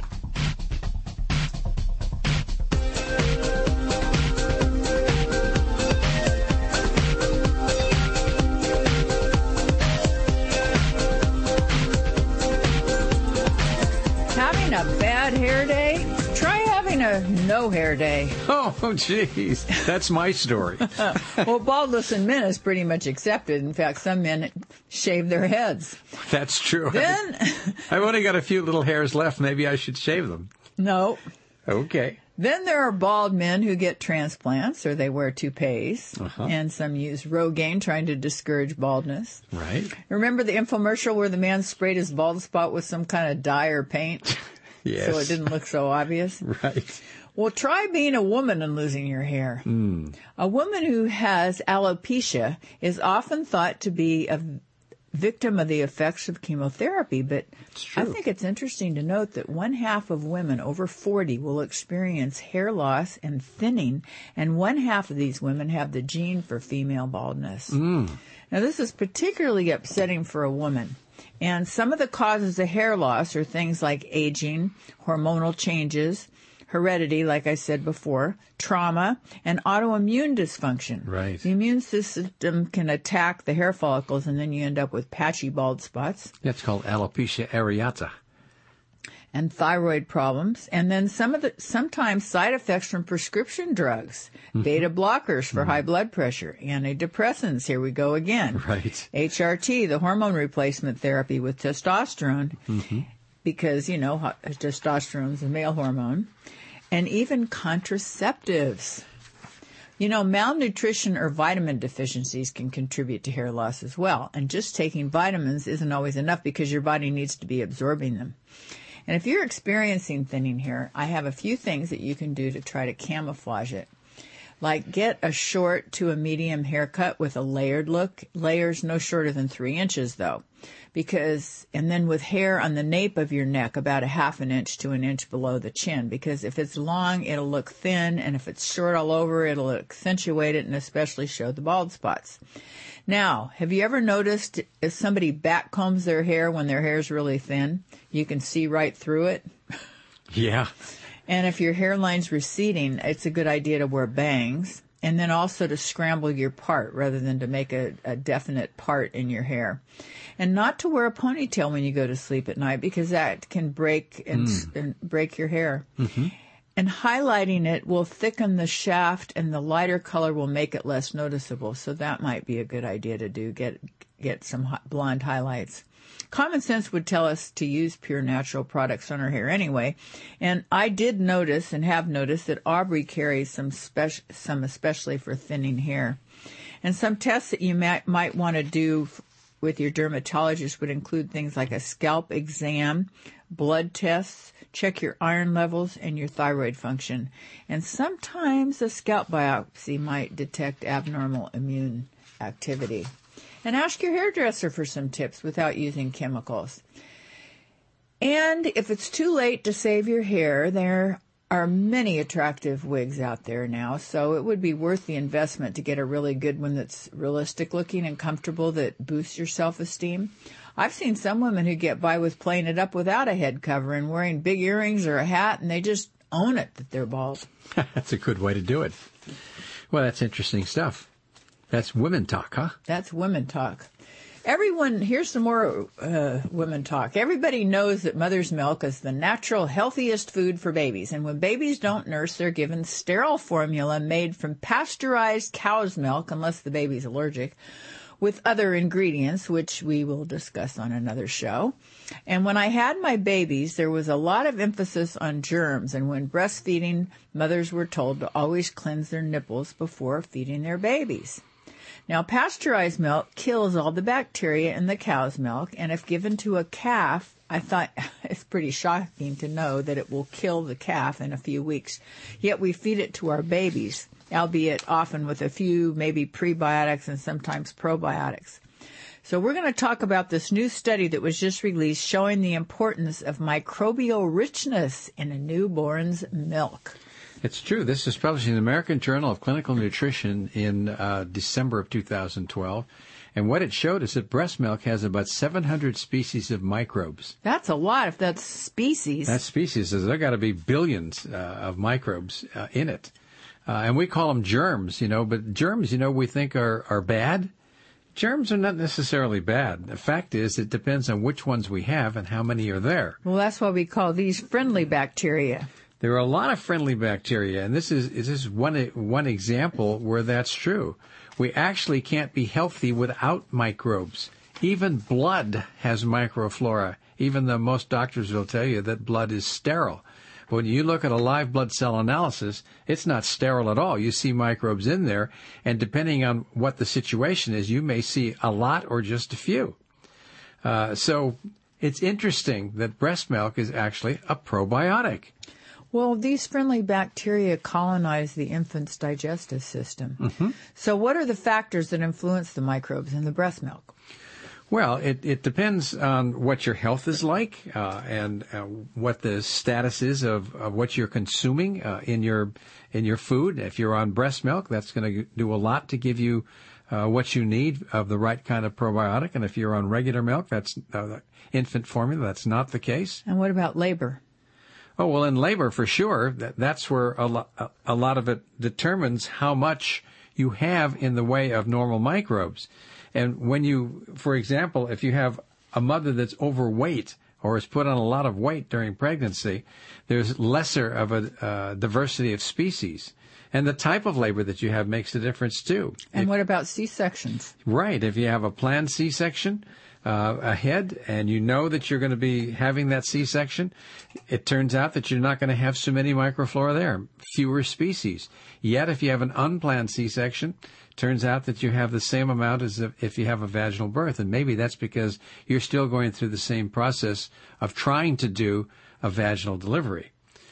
Having a bad hair day? Try having a no hair day. Oh, jeez. That's my story. Well, baldness in men is pretty much accepted. In fact, some men shave their heads. That's true. Then, I've only got a few little hairs left. Maybe I should shave them. no. Okay. Then there are bald men who get transplants or they wear toupees, Uh-huh. and some use Rogaine trying to discourage baldness. Right. Remember the infomercial where the man sprayed his bald spot with some kind of dye or paint Yes. so it didn't look so obvious? Right. Well, try being a woman and losing your hair. Mm. A woman who has alopecia is often thought to be a victim of the effects of chemotherapy, but I true. think it's interesting to note that one half of women over forty will experience hair loss and thinning, and one half of these women have the gene for female baldness. Mm. Now, this is particularly upsetting for a woman. And some of the causes of hair loss are things like aging, hormonal changes, heredity, like I said before, trauma, and autoimmune dysfunction. Right. The immune system can attack the hair follicles, and then you end up with patchy bald spots That's called alopecia areata. and thyroid problems. And then some of the sometimes side effects from prescription drugs, beta blockers for high blood pressure, antidepressants, here we go again. Right. H R T, the hormone replacement therapy with testosterone, because, you know, ho- testosterone is a male hormone, and even contraceptives. You know, malnutrition or vitamin deficiencies can contribute to hair loss as well. And just taking vitamins isn't always enough because your body needs to be absorbing them. And if you're experiencing thinning hair, I have a few things that you can do to try to camouflage it. Like get a short to a medium haircut with a layered look. Layers no shorter than three inches though. Because, and then with hair on the nape of your neck about a half an inch to an inch below the chin. Because if it's long, it'll look thin, and if it's short all over, it'll accentuate it and especially show the bald spots. Now, have you ever noticed if somebody backcombs their hair when their hair's really thin, you can see right through it? Yeah. And if your hairline's receding, it's a good idea to wear bangs, and then also to scramble your part rather than to make a, a definite part in your hair. And not to wear a ponytail when you go to sleep at night, because that can break and, Mm. and break your hair. Mm-hmm. And highlighting it will thicken the shaft, and the lighter color will make it less noticeable. So that might be a good idea to do, get get some hi- blonde highlights. Common sense would tell us to use pure natural products on our hair anyway. And I did notice and have noticed that Aubrey carries some spec- some especially for thinning hair. And some tests that you might, might want to do f- with your dermatologist would include things like a scalp exam, blood tests, check your iron levels and your thyroid function. And sometimes a scalp biopsy might detect abnormal immune activity. And ask your hairdresser for some tips without using chemicals. And if it's too late to save your hair, there are many attractive wigs out there now, so it would be worth the investment to get a really good one that's realistic looking and comfortable, that boosts your self-esteem. I've seen some women who get by with playing it up without a head cover and wearing big earrings or a hat, and they just own it that they're bald. That's a good way to do it. Well, that's interesting stuff. That's women talk, huh? That's women talk. Everyone, here's some more uh, women talk. Everybody knows that mother's milk is the natural, healthiest food for babies. And when babies don't nurse, they're given sterile formula made from pasteurized cow's milk, unless the baby's allergic, with other ingredients, which we will discuss on another show. And when I had my babies, there was a lot of emphasis on germs. And when breastfeeding, mothers were told to always cleanse their nipples before feeding their babies. Now, pasteurized milk kills all the bacteria in the cow's milk, and if given to a calf, I thought it's pretty shocking to know that it will kill the calf in a few weeks. Yet we feed it to our babies, albeit often with a few maybe prebiotics and sometimes probiotics. So we're going to talk about this new study that was just released showing the importance of microbial richness in a newborn's milk. It's true. This is published in the American Journal of Clinical Nutrition in uh, December of two thousand twelve. And what it showed is that breast milk has about seven hundred species of microbes. That's a lot if that's species. That's species. So there got to be billions uh, of microbes uh, in it. Uh, and we call them germs, you know, but germs, you know, we think are, are bad. Germs are not necessarily bad. The fact is it depends on which ones we have and how many are there. Well, that's why we call these friendly bacteria. There are a lot of friendly bacteria, and this is this is one one example where that's true. We actually can't be healthy without microbes. Even blood has microflora, even though most doctors will tell you that blood is sterile. But when you look at a live blood cell analysis, it's not sterile at all. You see microbes in there, and depending on what the situation is, you may see a lot or just a few. Uh, so it's interesting that breast milk is actually a probiotic. Well, these friendly bacteria colonize the infant's digestive system. Mm-hmm. So what are the factors that influence the microbes in the breast milk? Well, it, it depends on what your health is like uh, and uh, what the status is of, of what you're consuming uh, in your in your food. If you're on breast milk, that's going to do a lot to give you uh, what you need of the right kind of probiotic. And if you're on regular milk, that's uh, infant formula, that's not the case. And what about labor? Oh, well, in labor, for sure, that, that's where a, lo- a lot of it determines how much you have in the way of normal microbes. And when you, for example, if you have a mother that's overweight or has put on a lot of weight during pregnancy, there's lesser of a uh, diversity of species. And the type of labor that you have makes a difference, too. And if, what about C-sections? Right. If you have a planned C-section uh, ahead and you know that you're going to be having that C-section, it turns out that you're not going to have so many microflora there, fewer species. Yet if you have an unplanned C-section, turns out that you have the same amount as if you have a vaginal birth. And maybe that's because you're still going through the same process of trying to do a vaginal delivery.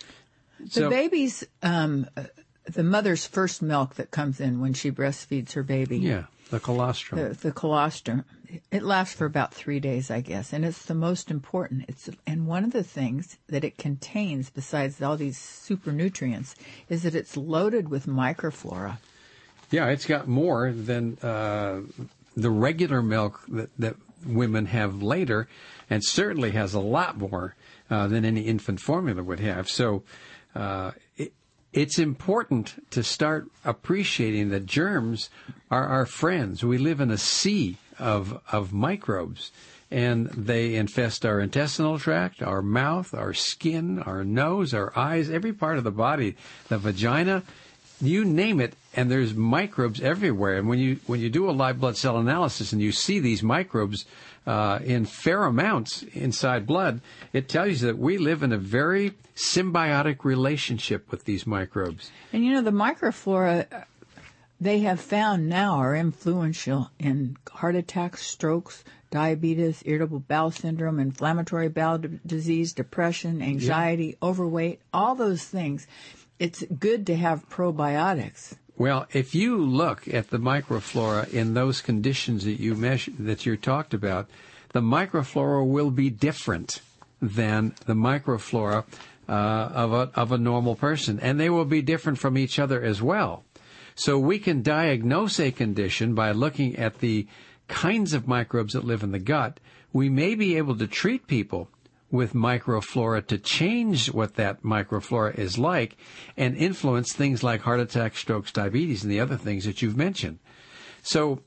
The So, baby's, um, the mother's first milk that comes in when she breastfeeds her baby. yeah, the colostrum. The, the colostrum. It lasts for about three days, I guess, and it's the most important. It's and one of the things that it contains, besides all these super nutrients, is that it's loaded with microflora. Yeah, it's got more than uh, the regular milk that, that women have later, and certainly has a lot more uh, than any infant formula would have. So uh, it, it's important to start appreciating that germs are our friends. We live in a sea of of microbes, and they infest our intestinal tract, our mouth, our skin, our nose, our eyes, every part of the body, the vagina. You name it, and there's microbes everywhere. And when you when you do a live blood cell analysis and you see these microbes uh, in fair amounts inside blood, it tells you that we live in a very symbiotic relationship with these microbes. And you know, the microflora they have found now are influential in heart attacks, strokes, diabetes, irritable bowel syndrome, inflammatory bowel d- disease, depression, anxiety, yeah. overweight, all those things. It's good to have probiotics. Well, if you look at the microflora in those conditions that you measure, that you talked about, the microflora will be different than the microflora uh, of a of a normal person, and they will be different from each other as well. So we can diagnose a condition by looking at the kinds of microbes that live in the gut. We may be able to treat people with microflora to change what that microflora is like and influence things like heart attack, strokes, diabetes, and the other things that you've mentioned. So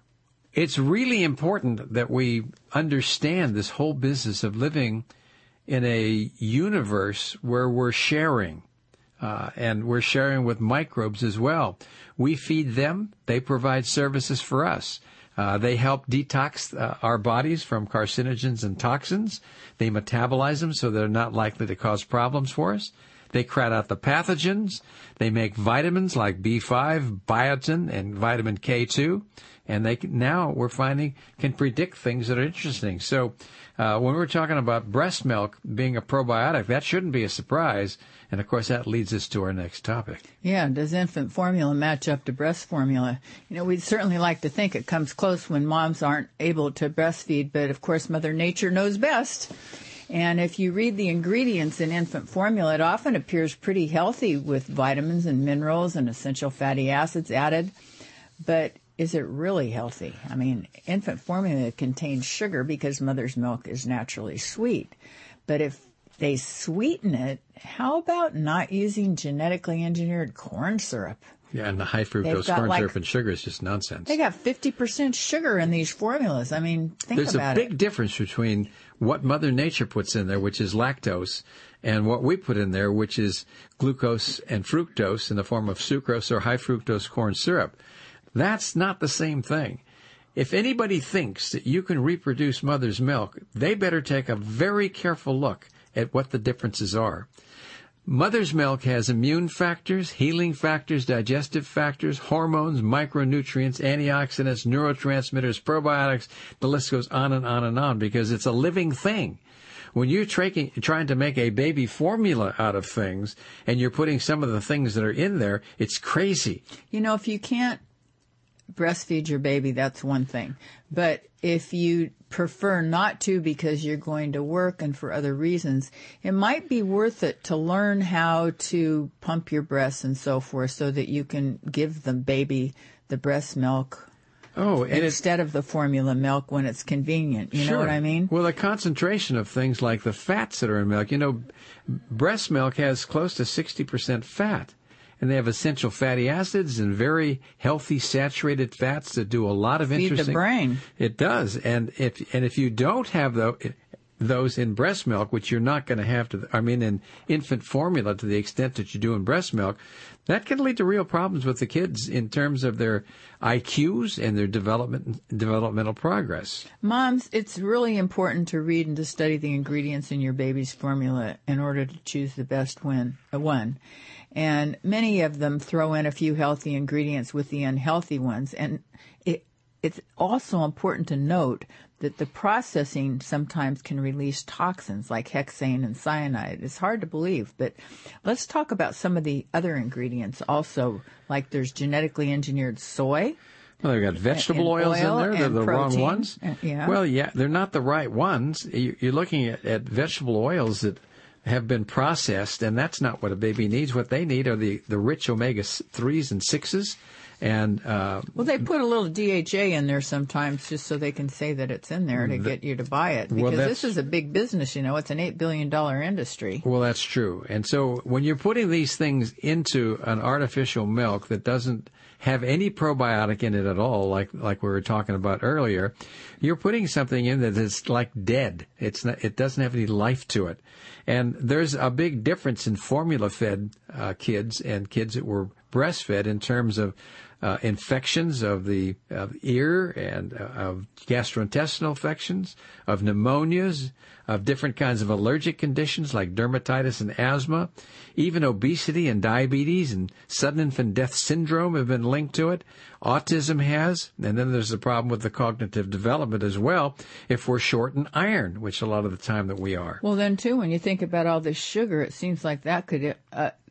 it's really important that we understand this whole business of living in a universe where we're sharing, uh, and we're sharing with microbes as well. We feed them. They provide services for us. Uh, they help detox uh, our bodies from carcinogens and toxins. They metabolize them so they're not likely to cause problems for us. They crowd out the pathogens. They make vitamins like B five, biotin, and vitamin K two. And they can, now we're finding can predict things that are interesting. So uh, when we're talking about breast milk being a probiotic, that shouldn't be a surprise. And, of course, that leads us to our next topic. Yeah, does infant formula match up to breast formula? You know, we'd certainly like to think it comes close when moms aren't able to breastfeed, but, of course, Mother Nature knows best. And if you read the ingredients in infant formula, it often appears pretty healthy with vitamins and minerals and essential fatty acids added. But is it really healthy? I mean, infant formula contains sugar because mother's milk is naturally sweet. But if they sweeten it, how about not using genetically engineered corn syrup? Yeah, and the high fructose corn like, syrup and sugar is just nonsense. They got fifty percent sugar in these formulas. I mean, think There's about it. There's a big difference between what Mother Nature puts in there, which is lactose, and what we put in there, which is glucose and fructose in the form of sucrose or high fructose corn syrup. That's not the same thing. If anybody thinks that you can reproduce mother's milk, they better take a very careful look at what the differences are. Mother's milk has immune factors, healing factors, digestive factors, hormones, micronutrients, antioxidants, neurotransmitters, probiotics. The list goes on and on and on because it's a living thing. When you're tra- trying to make a baby formula out of things and you're putting some of the things that are in there, it's crazy. You know, if you can't breastfeed your baby, that's one thing. But if you prefer not to because you're going to work and for other reasons, it might be worth it to learn how to pump your breasts and so forth so that you can give the baby the breast milk oh, and instead of the formula milk when it's convenient. You sure. know what I mean? Well, the concentration of things like the fats that are in milk, you know, breast milk has close to sixty percent fat. And they have essential fatty acids and very healthy saturated fats that do a lot of Feed interesting. the brain. It does, and if and if you don't have those those in breast milk, which you're not going to have to, I mean, in infant formula to the extent that you do in breast milk, that can lead to real problems with the kids in terms of their I Qs and their development developmental progress. Moms, it's really important to read and to study the ingredients in your baby's formula in order to choose the best one. Uh, one. And many of them throw in a few healthy ingredients with the unhealthy ones. And it, it's also important to note that the processing sometimes can release toxins like hexane and cyanide. It's hard to believe, but let's talk about some of the other ingredients also, like there's genetically engineered soy. Well, they've got vegetable and oils oil in there. They're the protein. wrong ones. Uh, yeah. Well, yeah, they're not the right ones. You're looking at, at vegetable oils that have been processed, and that's not what a baby needs. What they need are the, the rich omega threes and sixes. And uh, well, they put a little D H A in there sometimes just so they can say that it's in there to the, get you to buy it. Because well, this is a big business, you know. It's an eight billion dollars industry. Well, that's true. And so when you're putting these things into an artificial milk that doesn't have any probiotic in it at all, like like we were talking about earlier, you're putting something in that is like dead. It's not, it doesn't have any life to it. And there's a big difference in formula-fed uh, kids and kids that were breastfed in terms of uh, infections of the of ear and uh, of gastrointestinal infections, of pneumonias, of different kinds of allergic conditions like dermatitis and asthma. Even obesity and diabetes and sudden infant death syndrome have been linked to it. Autism has, and then there's the problem with the cognitive development as well if we're short in iron, which a lot of the time that we are. Well, then, too, when you think about all this sugar, it seems like that could uh,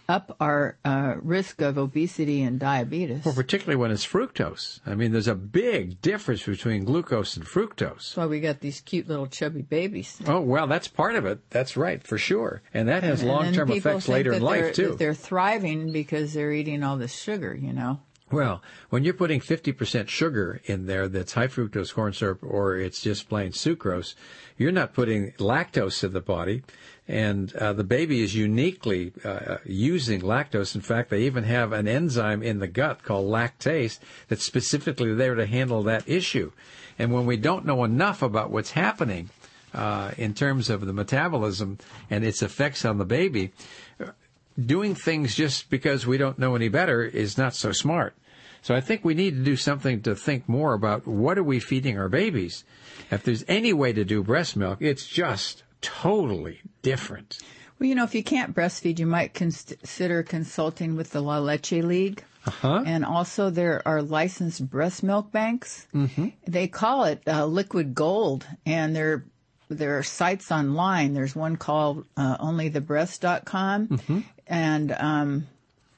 up our uh, risk of obesity and diabetes. Well, particularly when it's fructose. I mean, there's a big difference between glucose and fructose. That's why we got these cute little chubby babies. Oh, well, that's part of it. That's right, for sure. And that has And- and long-term people effects think later that in life, they're- too. that they're thriving because they're eating all this sugar, you know. Well, when you're putting fifty percent sugar in there that's high fructose corn syrup or it's just plain sucrose, you're not putting lactose in the body. And uh, the baby is uniquely uh, using lactose. In fact, they even have an enzyme in the gut called lactase that's specifically there to handle that issue. And when we don't know enough about what's happening uh, in terms of the metabolism and its effects on the baby, doing things just because we don't know any better is not so smart. So I think we need to do something to think more about what are we feeding our babies. If there's any way to do breast milk, it's just totally different. Well, you know, if you can't breastfeed, you might consider consulting with the La Leche League. Uh-huh. And also there are licensed breast milk banks. Mm-hmm. They call it uh, liquid gold, and there there are sites online. There's one called uh, only the breast dot com. Mm-hmm. And um,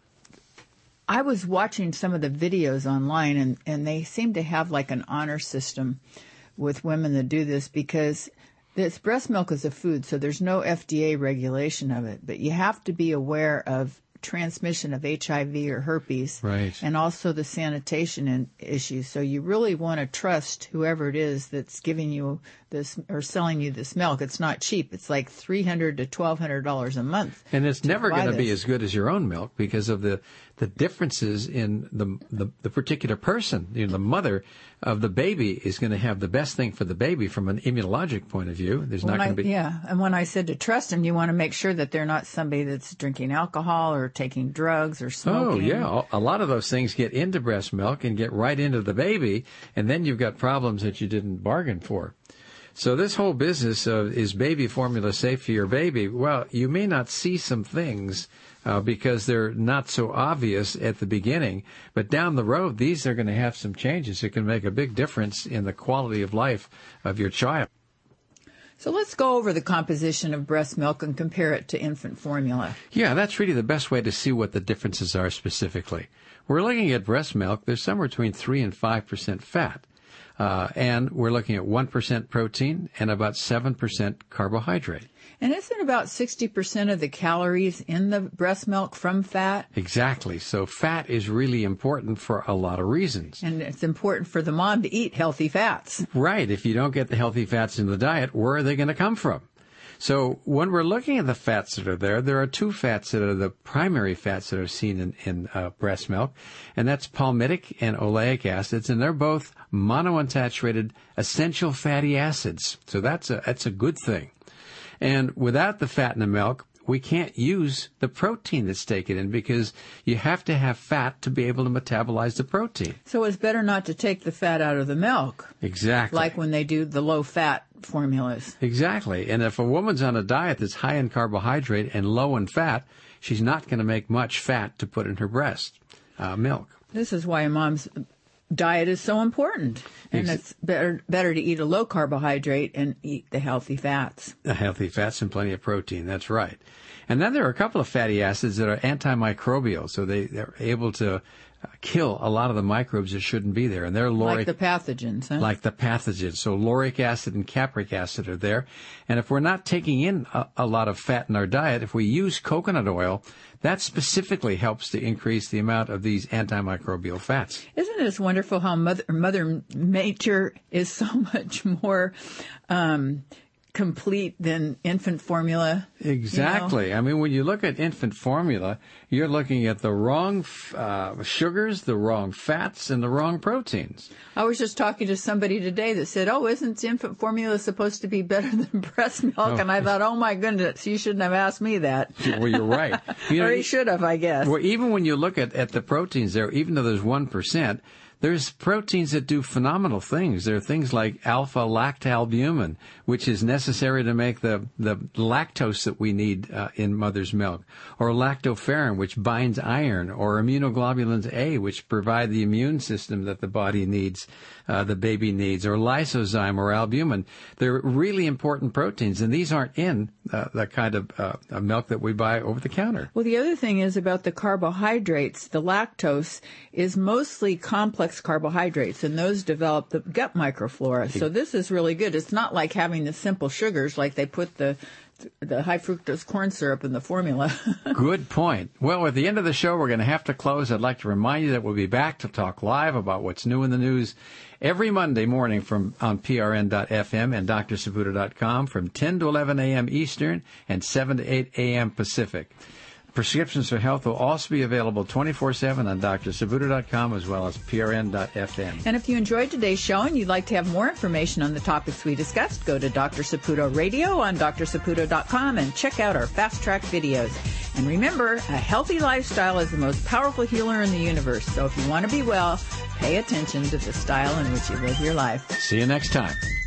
I was watching some of the videos online, and, and they seem to have like an honor system with women that do this because this breast milk is a food, so there's no F D A regulation of it. But you have to be aware of transmission of H I V or herpes, Right. and also the sanitation in, issues. So you really want to trust whoever it is that's giving you this or selling you this milk. It's not cheap. It's like three hundred to twelve hundred dollars a month. And it's never buy going to be this. as good as your own milk because of the, the differences in the, the the particular person. You know, the mother of the baby is going to have the best thing for the baby from an immunologic point of view. There's When not I, going to be. yeah, and when I said to trust them, you want to make sure that they're not somebody that's drinking alcohol or taking drugs or smoking. Oh, yeah. A lot of those things get into breast milk and get right into the baby, and then you've got problems that you didn't bargain for. So this whole business of is baby formula safe for your baby? Well, you may not see some things uh, because they're not so obvious at the beginning, but down the road, these are going to have some changes. It can make a big difference in the quality of life of your child. So let's go over the composition of breast milk and compare it to infant formula. Yeah, that's really the best way to see what the differences are specifically. We're looking at breast milk. There's somewhere between three and five percent fat. Uh, and we're looking at one percent protein and about seven percent carbohydrate. And isn't about sixty percent of the calories in the breast milk from fat? Exactly. So fat is really important for a lot of reasons. And it's important for the mom to eat healthy fats. Right. If you don't get the healthy fats in the diet, where are they going to come from? So when we're looking at the fats that are there, there are two fats that are the primary fats that are seen in, in uh, breast milk, and that's palmitic and oleic acids, and they're both monounsaturated essential fatty acids. So that's a, that's a good thing. And without the fat in the milk, we can't use the protein that's taken in because you have to have fat to be able to metabolize the protein. So it's better not to take the fat out of the milk, Exactly. like when they do the low-fat formulas. Exactly. And if a woman's on a diet that's high in carbohydrate and low in fat, she's not going to make much fat to put in her breast uh, milk. This is why a mom's diet is so important. And Ex- it's better better to eat a low carbohydrate and eat the healthy fats. The healthy fats and plenty of protein. That's right. And then there are a couple of fatty acids that are antimicrobial, so they, they're able to uh, kill a lot of the microbes that shouldn't be there. And they're lauric, Like the pathogens, huh? like the pathogens. So lauric acid and capric acid are there. And if we're not taking in a, a lot of fat in our diet, if we use coconut oil, that specifically helps to increase the amount of these antimicrobial fats. Isn't it wonderful how Mother, Mother Nature is so much more um, complete than infant formula? Exactly. You know? I mean, when you look at infant formula, you're looking at the wrong uh, sugars, the wrong fats, and the wrong proteins. I was just talking to somebody today that said, oh, isn't infant formula supposed to be better than breast milk? Oh. And I thought, oh, my goodness, you shouldn't have asked me that. Well, you're right. You know, or he should have, I guess. Well, even when you look at, at the proteins there, even though there's one percent, There's proteins that do phenomenal things. There are things like alpha-lactalbumin, which is necessary to make the, the lactose that we need uh, in mother's milk, or lactoferrin, which binds iron, or immunoglobulins A, which provide the immune system that the body needs, uh, the baby needs, or lysozyme or albumin. They're really important proteins, and these aren't in uh, the kind of uh, milk that we buy over the counter. Well, the other thing is about the carbohydrates. The lactose is mostly complex carbohydrates, and those develop the gut microflora. So this is really good. It's not like having the simple sugars like they put the the high fructose corn syrup in the formula. Good point. Well, at the end of the show, we're going to have to close. I'd like to remind you that we'll be back to talk live about what's new in the news every Monday morning from on P R N dot F M and D R Saputo dot com from ten to eleven a.m. Eastern and seven to eight a.m. Pacific. Prescriptions for Health will also be available twenty-four seven on D R Saputo dot com as well as P R N dot F M. And if you enjoyed today's show and you'd like to have more information on the topics we discussed, go to Doctor Saputo Radio on D R Saputo dot com and check out our Fast Track videos. And remember, a healthy lifestyle is the most powerful healer in the universe. So if you want to be well, pay attention to the style in which you live your life. See you next time.